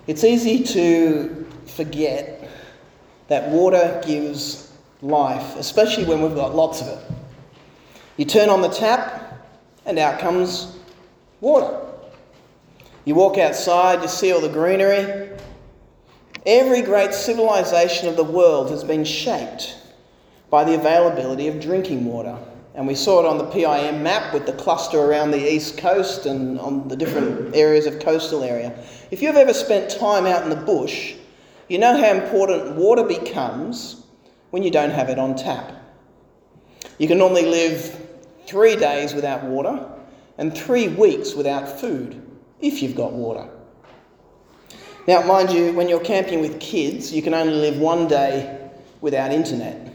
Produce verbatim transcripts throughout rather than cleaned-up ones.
It's easy to forget that water gives life, especially when we've got lots of it. You turn on the tap and out comes water. You walk outside, you see all the greenery. Every great civilization of the world has been shaped by the availability of drinking water. And we saw it on the P I M map with the cluster around the east coast and on the different areas of coastal area. If you've ever spent time out in the bush, you know how important water becomes when you don't have it on tap. You can normally live three days without water and three weeks without food, if you've got water. Now, mind you, when you're camping with kids, you can only live one day without internet.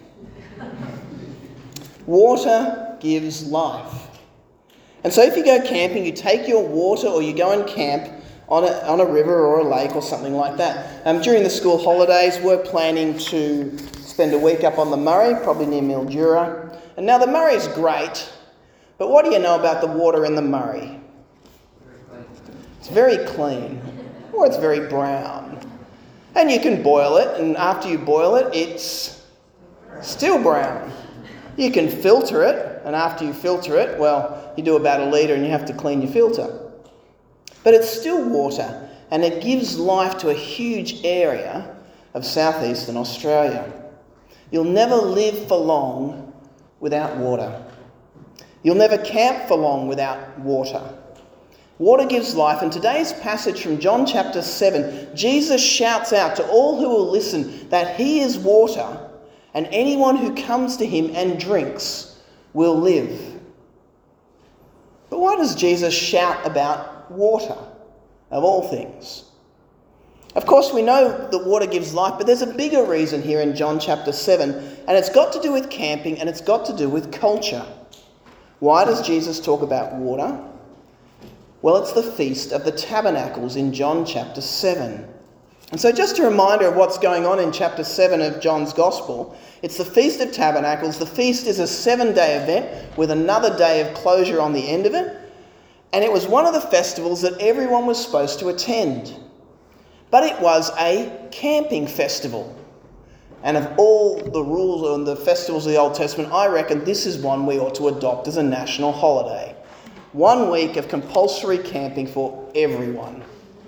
Water gives life. And so if you go camping, you take your water or you go and camp on a, on a river or a lake or something like that. Um, during the school holidays, we're planning to spend a week up on the Murray, probably near Mildura. And now the Murray's great, but what do you know about the water in the Murray? It's very clean, or it's very brown. And you can boil it, and after you boil it, it's still brown. You can filter it, and after you filter it, well, you do about a litre and you have to clean your filter. But it's still water, and it gives life to a huge area of southeastern Australia. You'll never live for long without water. You'll never camp for long without water. Water gives life, and today's passage from John chapter seven, Jesus shouts out to all who will listen that he is water, and anyone who comes to him and drinks will live. But why does Jesus shout about water, of all things? Of course, we know that water gives life, but there's a bigger reason here in John chapter seven, and it's got to do with camping, and it's got to do with culture. Why does Jesus talk about water? Well, it's the Feast of the Tabernacles in John chapter seven. And so just a reminder of what's going on in chapter seven of John's Gospel. It's the Feast of Tabernacles. The feast is a seven-day event with another day of closure on the end of it. And it was one of the festivals that everyone was supposed to attend. But it was a camping festival. And of all the rules and the festivals of the Old Testament, I reckon this is one we ought to adopt as a national holiday. One week of compulsory camping for everyone.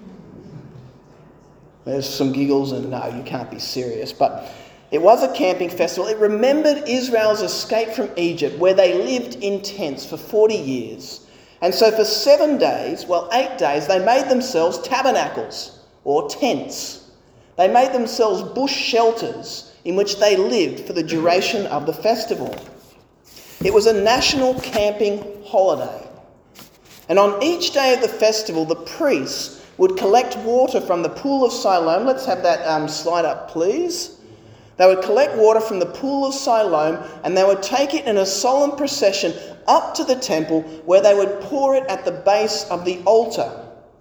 There's some giggles and no, you can't be serious. But it was a camping festival. It remembered Israel's escape from Egypt, where they lived in tents for forty years. And so for seven days, well, eight days, they made themselves tabernacles or tents. They made themselves bush shelters in which they lived for the duration of the festival. It was a national camping holiday. And on each day of the festival, the priests would collect water from the pool of Siloam. Let's have that um, slide up, please. They would collect water from the pool of Siloam, and they would take it in a solemn procession up to the temple, where they would pour it at the base of the altar.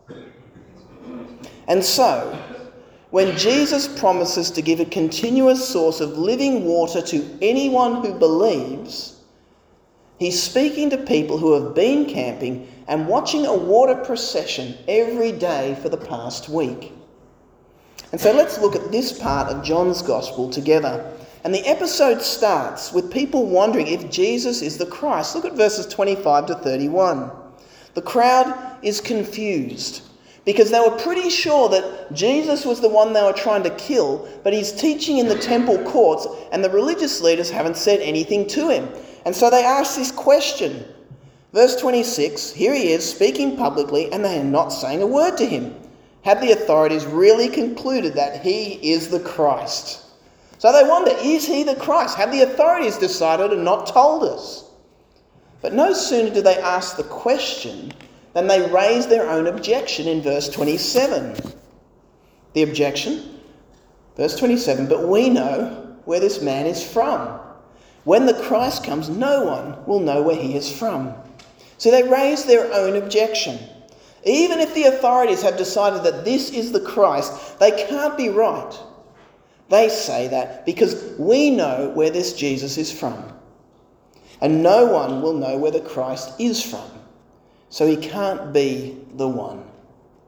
And so, when Jesus promises to give a continuous source of living water to anyone who believes, he's speaking to people who have been camping and watching a water procession every day for the past week. And so let's look at this part of John's Gospel together. And the episode starts with people wondering if Jesus is the Christ. Look at verses twenty-five to thirty-one. The crowd is confused because they were pretty sure that Jesus was the one they were trying to kill, but he's teaching in the temple courts and the religious leaders haven't said anything to him. And so they ask this question. Verse twenty-six, here he is speaking publicly and they are not saying a word to him. Have the authorities really concluded that he is the Christ? So they wonder, is he the Christ? Have the authorities decided and not told us? But no sooner do they ask the question than they raise their own objection in verse twenty-seven. The objection, verse twenty-seven, but we know where this man is from. When the Christ comes, no one will know where he is from. So they raise their own objection. Even if the authorities have decided that this is the Christ, they can't be right. They say that because we know where this Jesus is from. And no one will know where the Christ is from. So he can't be the one.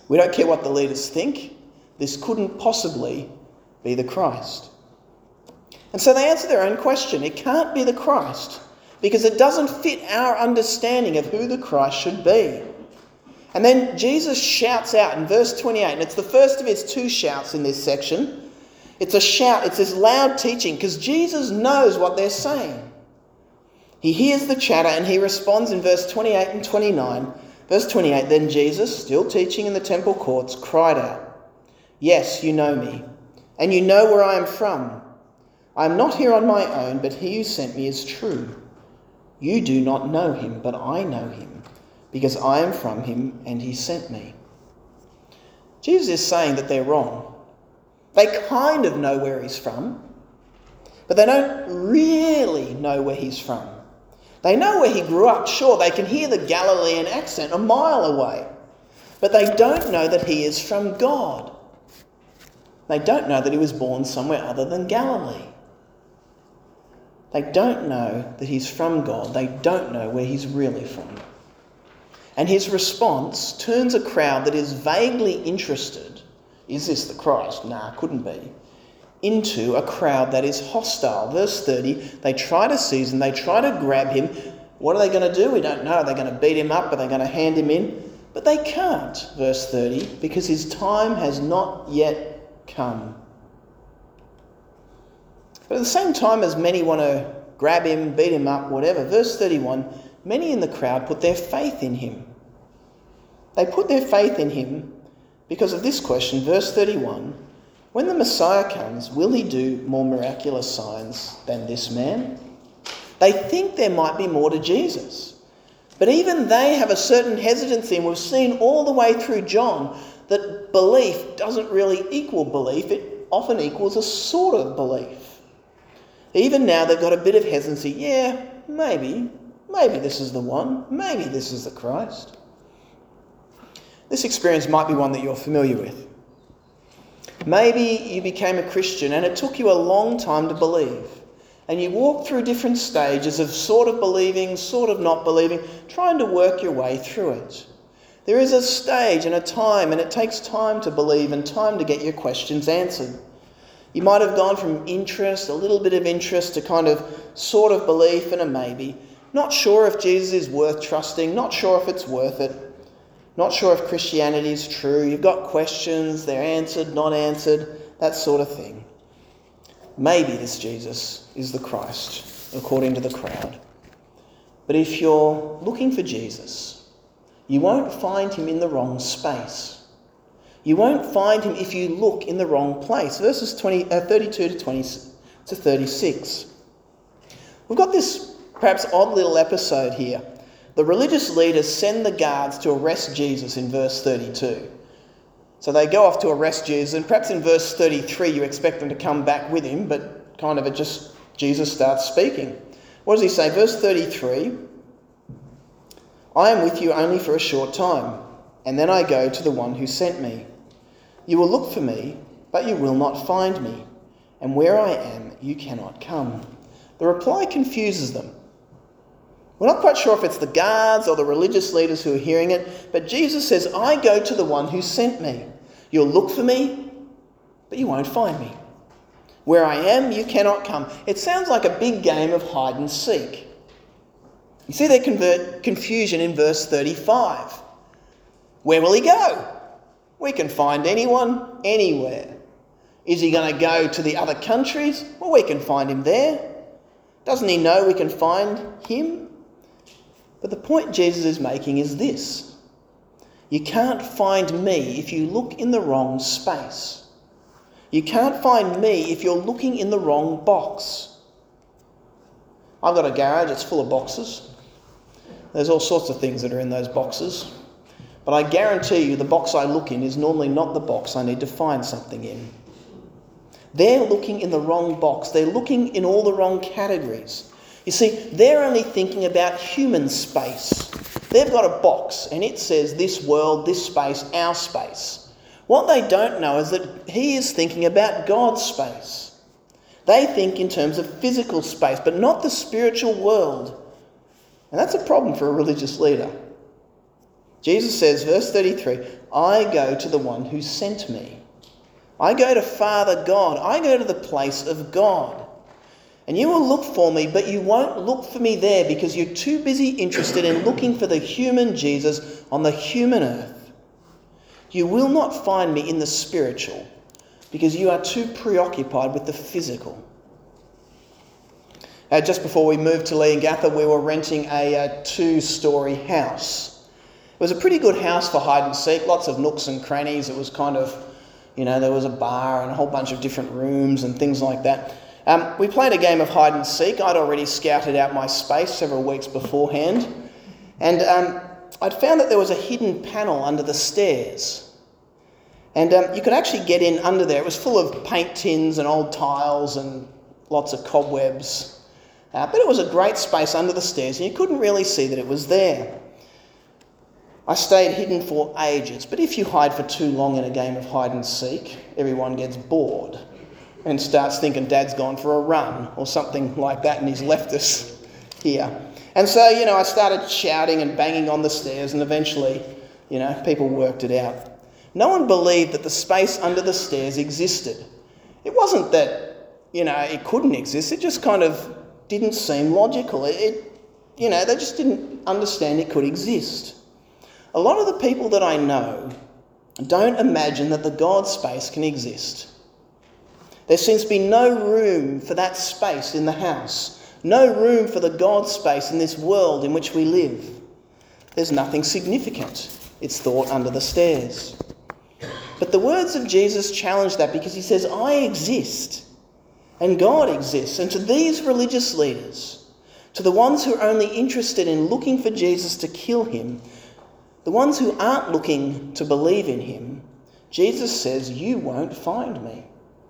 We don't care what the leaders think. This couldn't possibly be the Christ. And so they answer their own question. It can't be the Christ because it doesn't fit our understanding of who the Christ should be. And then Jesus shouts out in verse twenty-eight, and it's the first of his two shouts in this section. It's a shout, it's this loud teaching because Jesus knows what they're saying. He hears the chatter and he responds in verse twenty-eight and twenty-nine. Verse twenty-eight, then Jesus, still teaching in the temple courts, cried out, "Yes, you know me, and you know where I am from. I am not here on my own, but he who sent me is true. You do not know him, but I know him, because I am from him and he sent me." Jesus is saying that they're wrong. They kind of know where he's from, but they don't really know where he's from. They know where he grew up. Sure, they can hear the Galilean accent a mile away, but they don't know that he is from God. They don't know that he was born somewhere other than Galilee. They don't know that he's from God. They don't know where he's really from. And his response turns a crowd that is vaguely interested, is this the Christ? Nah, couldn't be, into a crowd that is hostile. Verse thirty, they try to seize him, they try to grab him. What are they going to do? We don't know. Are they going to beat him up? Are they going to hand him in? But they can't, verse thirty, because his time has not yet come. But at the same time as many want to grab him, beat him up, whatever, verse thirty-one, many in the crowd put their faith in him. They put their faith in him because of this question, verse thirty-one, when the Messiah comes, will he do more miraculous signs than this man? They think there might be more to Jesus. But even they have a certain hesitancy, and we've seen all the way through John that belief doesn't really equal belief. It often equals a sort of belief. Even now they've got a bit of hesitancy. Yeah, maybe. Maybe this is the one. Maybe this is the Christ. This experience might be one that you're familiar with. Maybe you became a Christian and it took you a long time to believe. And you walked through different stages of sort of believing, sort of not believing, trying to work your way through it. There is a stage and a time, and it takes time to believe and time to get your questions answered. You might have gone from interest, a little bit of interest, to kind of sort of belief and a maybe. Not sure if Jesus is worth trusting, not sure if it's worth it. Not sure if Christianity is true. You've got questions, they're answered, not answered, that sort of thing. Maybe this Jesus is the Christ, according to the crowd. But if you're looking for Jesus, you won't find him in the wrong space. You won't find him if you look in the wrong place. Verses twenty, uh, thirty-two to twenty to thirty-six. We've got this perhaps odd little episode here. The religious leaders send the guards to arrest Jesus in verse thirty-two. So they go off to arrest Jesus, and perhaps in verse thirty-three you expect them to come back with him, but kind of it just, Jesus starts speaking. What does he say? Verse thirty-three, I am with you only for a short time, and then I go to the one who sent me. You will look for me, but you will not find me, and where I am you cannot come. The reply confuses them. We're not quite sure if it's the guards or the religious leaders who are hearing it, but Jesus says, I go to the one who sent me. You'll look for me, but you won't find me. Where I am, you cannot come. It sounds like a big game of hide and seek. You see their convert, confusion in verse thirty-five. Where will he go? We can find anyone, anywhere. Is he going to go to the other countries? Well, we can find him there. Doesn't he know we can find him? But the point Jesus is making is this. You can't find me if you look in the wrong space. You can't find me if you're looking in the wrong box. I've got a garage, it's full of boxes. There's all sorts of things that are in those boxes. But I guarantee you the box I look in is normally not the box I need to find something in. They're looking in the wrong box. They're looking in all the wrong categories. You see, they're only thinking about human space. They've got a box and it says this world, this space, our space. What they don't know is that he is thinking about God's space. They think in terms of physical space, but not the spiritual world. And that's a problem for a religious leader. Jesus says, verse thirty-three, I go to the one who sent me. I go to Father God. I go to the place of God. And you will look for me, but you won't look for me there because you're too busy interested in looking for the human Jesus on the human earth. You will not find me in the spiritual because you are too preoccupied with the physical. Uh, just before we moved to Leongatha, we were renting a, a two-storey house. It was a pretty good house for hide and seek, lots of nooks and crannies. It was kind of, you know, there was a bar and a whole bunch of different rooms and things like that. Um, we played a game of hide and seek. I'd already scouted out my space several weeks beforehand. And um, I'd found that there was a hidden panel under the stairs. And um, you could actually get in under there. It was full of paint tins and old tiles and lots of cobwebs. Uh, but it was a great space under the stairs and you couldn't really see that it was there. I stayed hidden for ages. But if you hide for too long in a game of hide and seek, everyone gets bored and starts thinking Dad's gone for a run or something like that and he's left us here. And so, you know, I started shouting and banging on the stairs and eventually, you know, people worked it out. No one believed that the space under the stairs existed. It wasn't that, you know, it couldn't exist. It just kind of didn't seem logical. It, it you know, they just didn't understand it could exist. A lot of the people that I know don't imagine that the God space can exist. There seems to be no room for that space in the house. No room for the God space in this world in which we live. There's nothing significant, it's thought, under the stairs. But the words of Jesus challenge that because he says, I exist and God exists. And to these religious leaders, to the ones who are only interested in looking for Jesus to kill him, the ones who aren't looking to believe in him, Jesus says, you won't find me.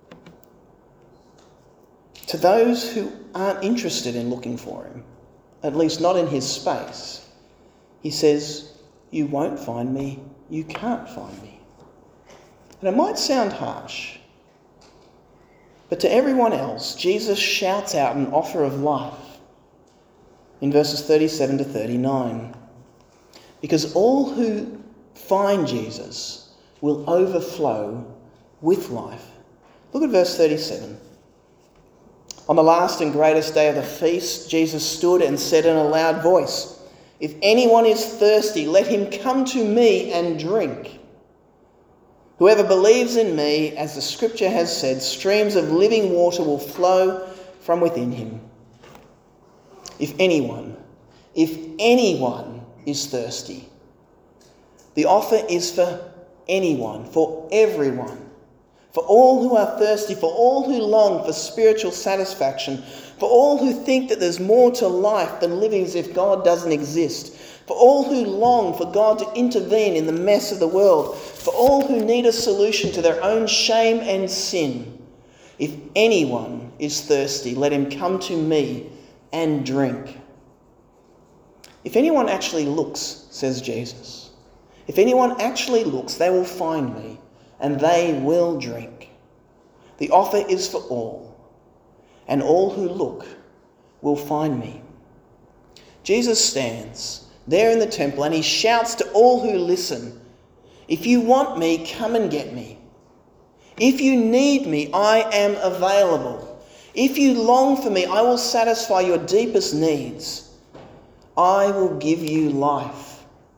To those who aren't interested in looking for him, at least not in his space, he says, you won't find me, you can't find me. And it might sound harsh, but to everyone else, Jesus shouts out an offer of life in verses thirty-seven to thirty-nine. Because all who find Jesus will overflow with life. Look at verse thirty-seven. On the last and greatest day of the feast, Jesus stood and said in a loud voice, if anyone is thirsty, let him come to me and drink. Whoever believes in me, as the scripture has said, streams of living water will flow from within him. If anyone, if anyone is thirsty, the offer is for anyone, for everyone. For all who are thirsty, for all who long for spiritual satisfaction, for all who think that there's more to life than living as if God doesn't exist, for all who long for God to intervene in the mess of the world, for all who need a solution to their own shame and sin. If anyone is thirsty, let him come to me and drink. If anyone actually looks, says Jesus, if anyone actually looks, they will find me. And they will drink. The offer is for all, and all who look will find me. Jesus stands there in the temple and he shouts to all who listen, if you want me, come and get me. If you need me, I am available. If you long for me, I will satisfy your deepest needs. I will give you life.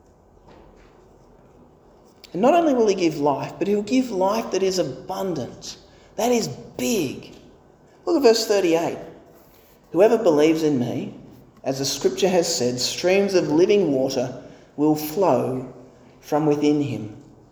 And not only will he give life, but he'll give life that is abundant, that is big. Look at verse thirty-eight. Whoever believes in me, as the scripture has said, streams of living water will flow from within him.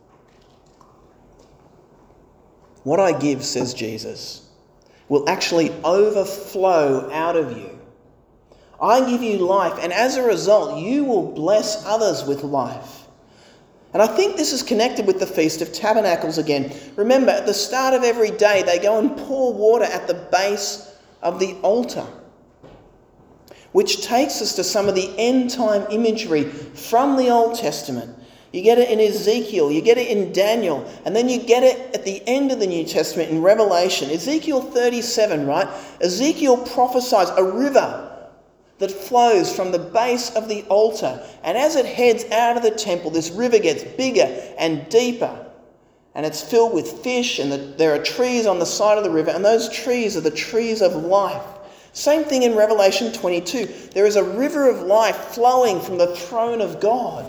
What I give, says Jesus, will actually overflow out of you. I give you life, and as a result, you will bless others with life. And I think this is connected with the Feast of Tabernacles again. Remember, at the start of every day, they go and pour water at the base of the altar, which takes us to some of the end-time imagery from the Old Testament. You get it in Ezekiel, you get it in Daniel, and then you get it at the end of the New Testament in Revelation. Ezekiel thirty-seven, right? Ezekiel prophesies a river that flows from the base of the altar. And as it heads out of the temple, this river gets bigger and deeper. And it's filled with fish, and the, there are trees on the side of the river, and those trees are the trees of life. Same thing in Revelation twenty-two. There is a river of life flowing from the throne of God.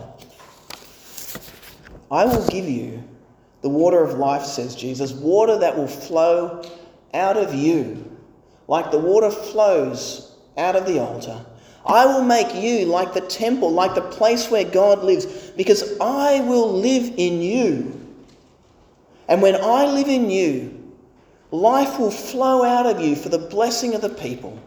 I will give you the water of life, says Jesus, water that will flow out of you, like the water flows out of the altar. I will make you like the temple, like the place where God lives, because I will live in you. And when I live in you, life will flow out of you for the blessing of the people.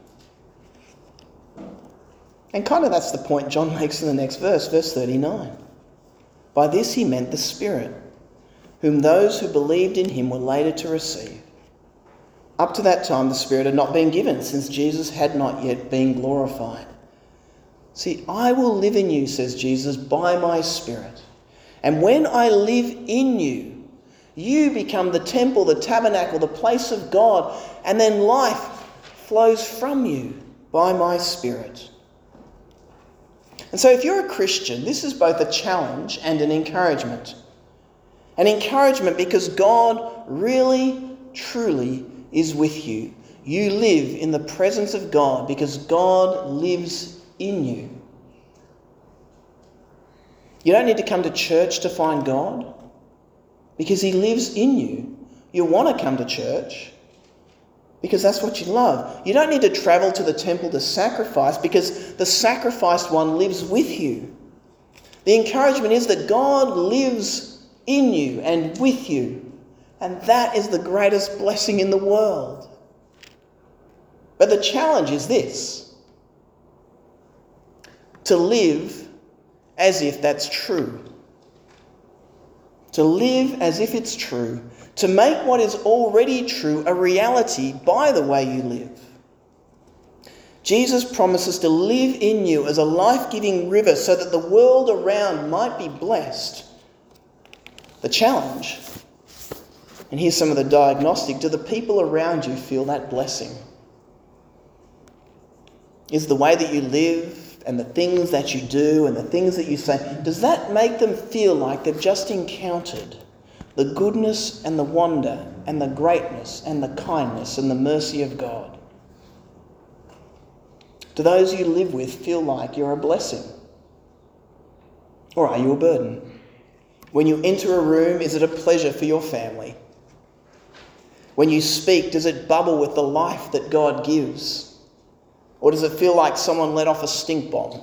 And kind of that's the point John makes in the next verse, verse thirty-nine. By this he meant the Spirit, whom those who believed in him were later to receive. Up to that time, the Spirit had not been given, since Jesus had not yet been glorified. See, I will live in you, says Jesus, by my Spirit. And when I live in you, you become the temple, the tabernacle, the place of God, and then life flows from you by my Spirit. And so if you're a Christian, this is both a challenge and an encouragement. An encouragement because God really, truly is with you. You live in the presence of God because God lives in you. You don't need to come to church to find God because he lives in you. You want to come to church because that's what you love. You don't need to travel to the temple to sacrifice because the sacrificed one lives with you. The encouragement is that God lives in you and with you. And that is the greatest blessing in the world. But the challenge is this: to live as if that's true. To live as if it's true. To make what is already true a reality by the way you live. Jesus promises to live in you as a life-giving river so that the world around might be blessed. The challenge, and here's some of the diagnostic, do the people around you feel that blessing? Is the way that you live and the things that you do and the things that you say, does that make them feel like they've just encountered the goodness and the wonder and the greatness and the kindness and the mercy of God? Do those you live with feel like you're a blessing? Or are you a burden? When you enter a room, is it a pleasure for your family? When you speak, does it bubble with the life that God gives? Or does it feel like someone let off a stink bomb?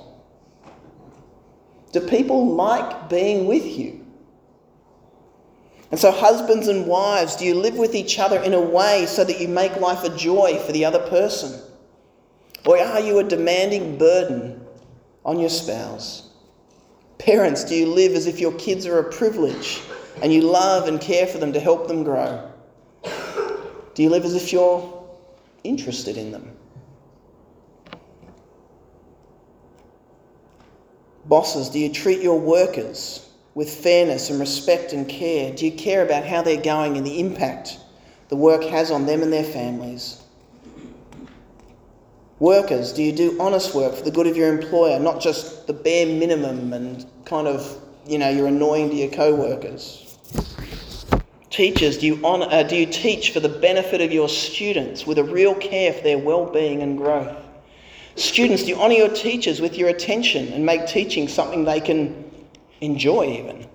Do people like being with you? And so husbands and wives, do you live with each other in a way so that you make life a joy for the other person? Or are you a demanding burden on your spouse? Parents, do you live as if your kids are a privilege and you love and care for them to help them grow? Do you live as if you're interested in them? Bosses, do you treat your workers with fairness and respect and care? Do you care about how they're going and the impact the work has on them and their families? Workers, do you do honest work for the good of your employer, not just the bare minimum and kind of, you know, you're annoying to your co-workers? Teachers, do you, honor, uh, do you teach for the benefit of your students with a real care for their well-being and growth? Students, do you honour your teachers with your attention and make teaching something they can enjoy even?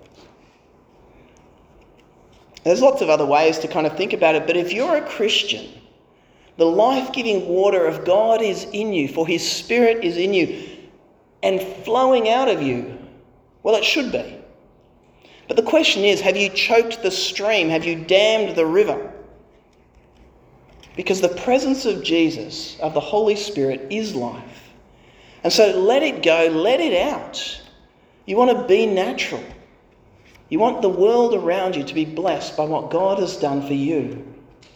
There's lots of other ways to kind of think about it, but if you're a Christian, the life-giving water of God is in you, for his Spirit is in you and flowing out of you. Well, it should be. But the question is, have you choked the stream? Have you dammed the river? Because the presence of Jesus, of the Holy Spirit, is life. And so let it go, let it out. You want to be natural. You want the world around you to be blessed by what God has done for you.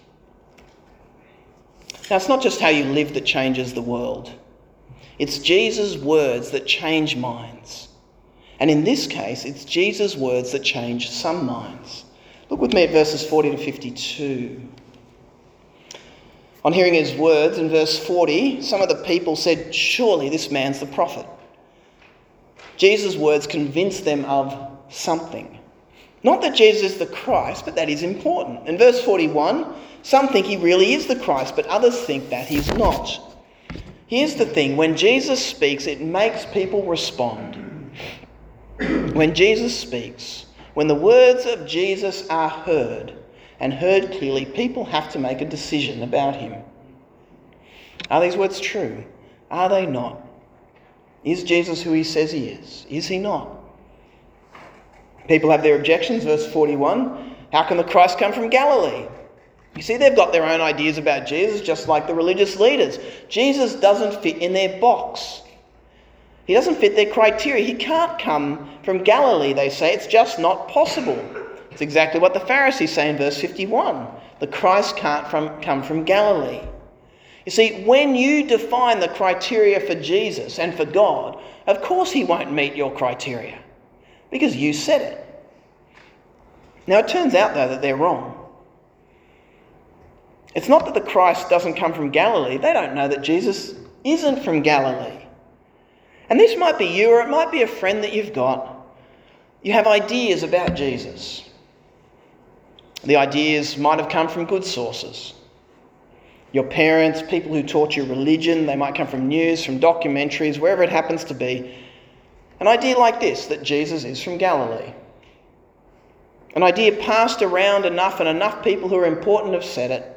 Now, it's not just how you live that changes the world. It's Jesus' words that change minds. And in this case, it's Jesus' words that change some minds. Look with me at verses forty to fifty-two. On hearing his words in verse forty, some of the people said, "Surely this man's the prophet." Jesus' words convinced them of something. Not that Jesus is the Christ, but that is important. In verse forty-one, some think he really is the Christ, but others think that he's not. Here's the thing, when Jesus speaks, it makes people respond. When Jesus speaks, when the words of Jesus are heard, and heard clearly, people have to make a decision about him. Are these words true? Are they not? Is Jesus who he says he is? Is he not? People have their objections. Verse forty-one, how can the Christ come from Galilee? You see, they've got their own ideas about Jesus, just like the religious leaders. Jesus doesn't fit in their box. He doesn't fit their criteria. He can't come from Galilee, they say. It's just not possible. It's exactly what the Pharisees say in verse fifty-one. The Christ can't from, come from Galilee. You see, when you define the criteria for Jesus and for God, of course he won't meet your criteria, because you said it. Now, it turns out, though, that they're wrong. It's not that the Christ doesn't come from Galilee. They don't know that Jesus isn't from Galilee. And this might be you, or it might be a friend that you've got. You have ideas about Jesus. The ideas might have come from good sources. Your parents, people who taught you religion, they might come from news, from documentaries, wherever it happens to be. An idea like this, that Jesus is from Galilee. An idea passed around enough and enough people who are important have said it.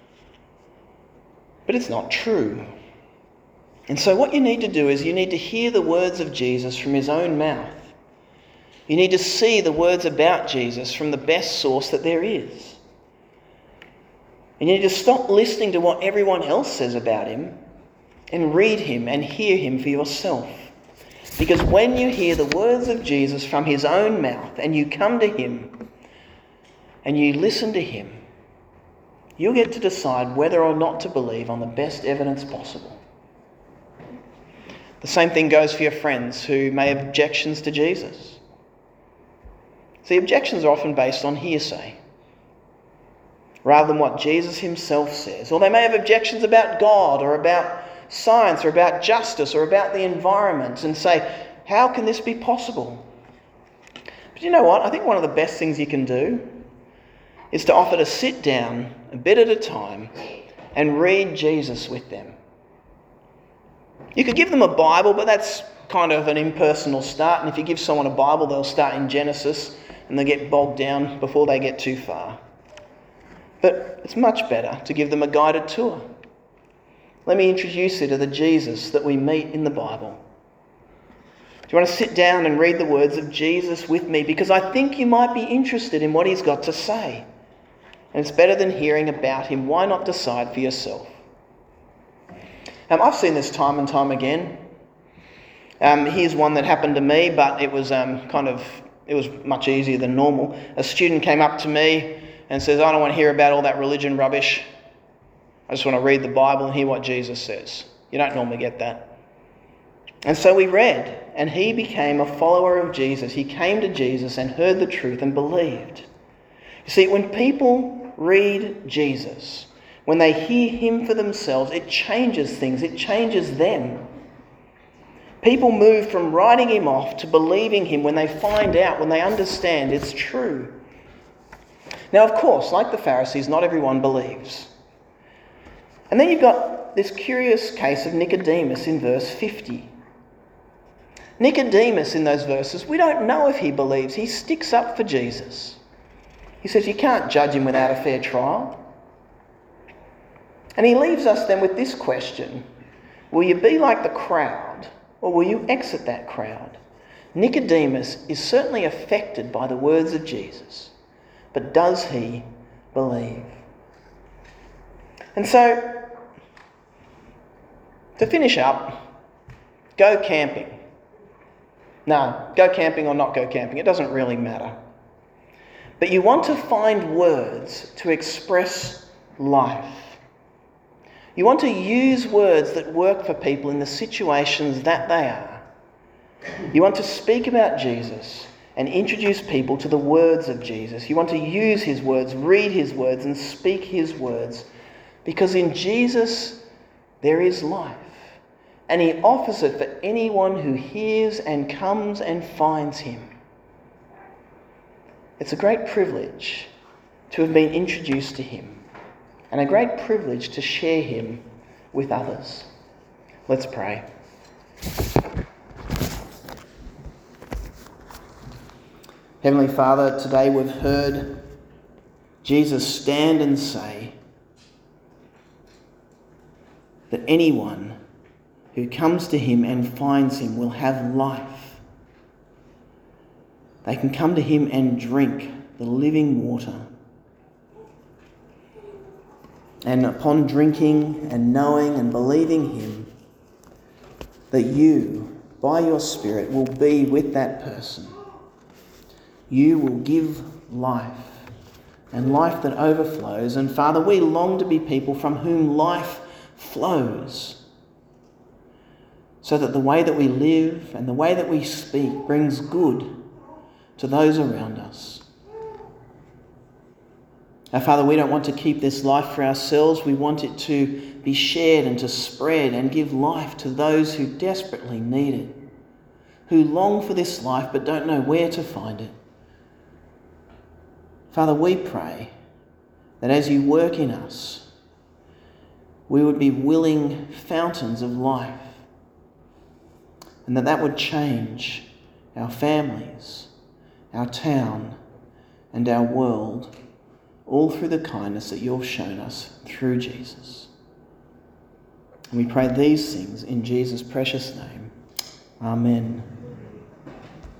But it's not true. And so what you need to do is you need to hear the words of Jesus from his own mouth. You need to see the words about Jesus from the best source that there is. And you need to stop listening to what everyone else says about him and read him and hear him for yourself. Because when you hear the words of Jesus from his own mouth and you come to him and you listen to him, you'll get to decide whether or not to believe on the best evidence possible. The same thing goes for your friends who may have objections to Jesus. See, objections are often based on hearsay, rather than what Jesus himself says. Or they may have objections about God, or about science, or about justice, or about the environment, and say, how can this be possible? But you know what? I think one of the best things you can do is to offer to sit down a bit at a time and read Jesus with them. You could give them a Bible, but that's kind of an impersonal start. And if you give someone a Bible, they'll start in Genesis and they'll get bogged down before they get too far. But it's much better to give them a guided tour. Let me introduce you to the Jesus that we meet in the Bible. Do you want to sit down and read the words of Jesus with me? Because I think you might be interested in what he's got to say. And it's better than hearing about him. Why not decide for yourself? Um, I've seen this time and time again. Um, here's one that happened to me, but it was um, kind of, it was much easier than normal. A student came up to me and says, I don't want to hear about all that religion rubbish. I just want to read the Bible and hear what Jesus says. You don't normally get that. And so we read, and he became a follower of Jesus. He came to Jesus and heard the truth and believed. You see, when people read Jesus, when they hear him for themselves, it changes things. It changes them. People move from writing him off to believing him when they find out, when they understand it's true. Now, of course, like the Pharisees, not everyone believes. And then you've got this curious case of Nicodemus in verse fifty. Nicodemus in those verses, we don't know if he believes. He sticks up for Jesus. He says you can't judge him without a fair trial. And he leaves us then with this question. Will you be like the crowd, or will you exit that crowd? Nicodemus is certainly affected by the words of Jesus, but does he believe? And so, to finish up, go camping. No, go camping or not go camping, it doesn't really matter. But you want to find words to express life. You want to use words that work for people in the situations that they are. You want to speak about Jesus and introduce people to the words of Jesus. You want to use his words, read his words, and speak his words Because in Jesus there is life, and he offers it for anyone who hears and comes and finds him. It's a great privilege to have been introduced to him, and a great privilege to share him with others. Let's pray. Heavenly Father, today we've heard Jesus stand and say that anyone who comes to him and finds him will have life. They can come to him and drink the living water. And upon drinking and knowing and believing him, that you, by your Spirit, will be with that person. You will give life, and life that overflows. And Father, we long to be people from whom life flows, so that the way that we live and the way that we speak brings good to those around us. Now, Father, we don't want to keep this life for ourselves. We want it to be shared and to spread and give life to those who desperately need it, who long for this life but don't know where to find it. Father, we pray that as you work in us, we would be willing fountains of life, and that that would change our families, our town, and our world, all through the kindness that you've shown us through Jesus. And we pray these things in Jesus' precious name. Amen.